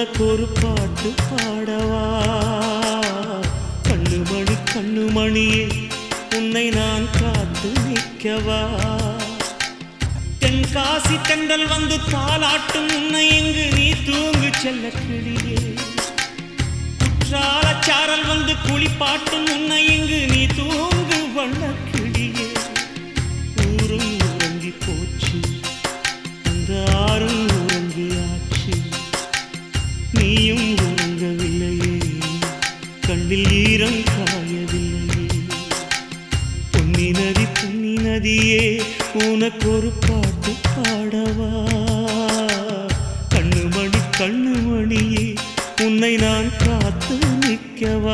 உனக்கு ஒரு பாட்டு பாடவா? கண்ணுமணி கண்ணுமணியே உன்னை நான் காத்து நிற்கவா? தென்காசி தென்றல் வந்து தாலாட்டும் உன்னை இங்கு நீ தூங்கு செல்ல கிளியே. குற்றாலச்சாரல் வந்து குளிப்பாட்டும் உன்னை இங்கு நீ தூங்கு வண்ண கிளியே. ஊரும் உறங்கி போச்சு, அந்த ஆறும் உறங்கியாச்சு, நீயும் உறங்கவில்லையே, கண்ணில் ஈரம் காயவில்லையே. பொன்னி நதி பொன்னி நதியே உனக்கு ஒரு பாட்டு பாடவா? கண்ணுமணி கண்ணுமணியே உன்னை நான் காத்து நிற்கவா?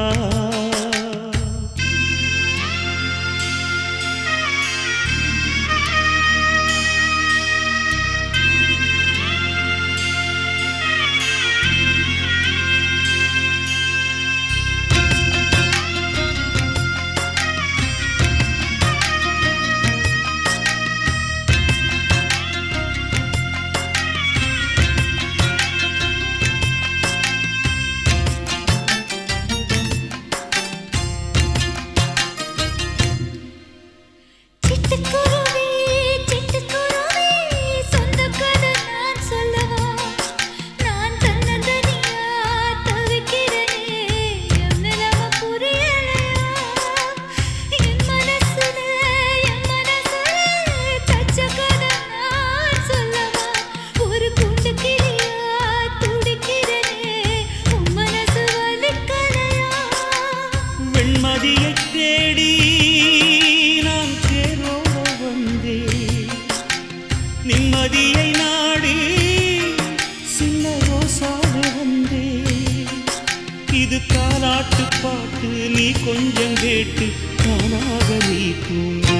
வெண்மதியை தேடி நான் தேரோட வந்தேன், நிம்மதியை நாடி சின்ன ரோசாவே வந்தேன். இது தாலாட்டு பாட்டு, நீ கொஞ்சம் கேட்டு தானாக நீ தூங்கு.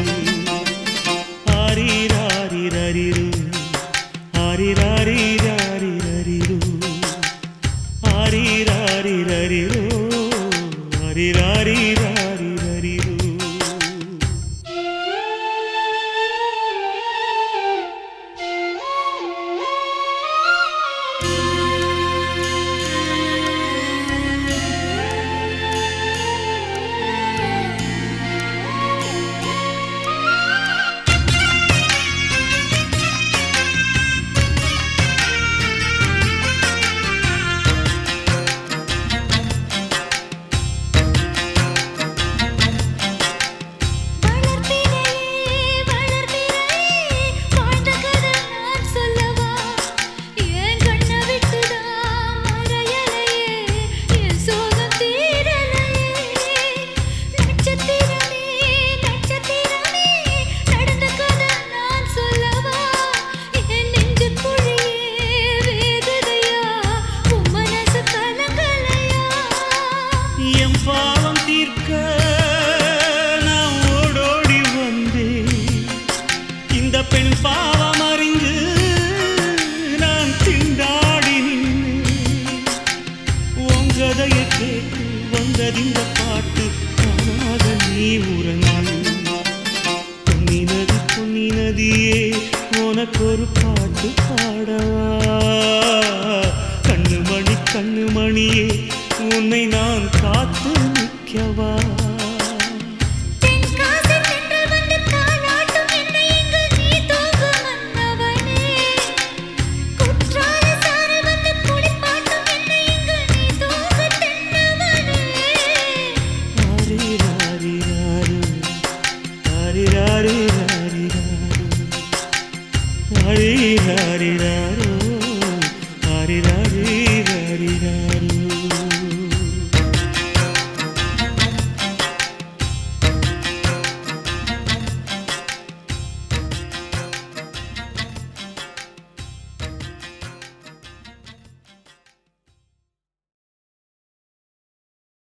ஆரிராரிரரிரு ஆரிராரிராரிரரிரு ஆரிராரிரரிரு ஆரிராரிராரிரரிரு. பாவம் தீர்க்க நான் ஓடோடி வந்தேன், இந்த பெண் பாவம் அறிந்து நான் திண்டாடி நின்றேன். உங்கதையை கேட்டு வந்ததிந்த பாட்டு, காணாத நீ உறங்கு. பொன்னி நதி பொன்னி நதியே உனக்கு ஒரு பாட்டு பாடவா? கண்ணுமணி கண்ணுமணியே உன்னை நான் காத்து நிற்கவா?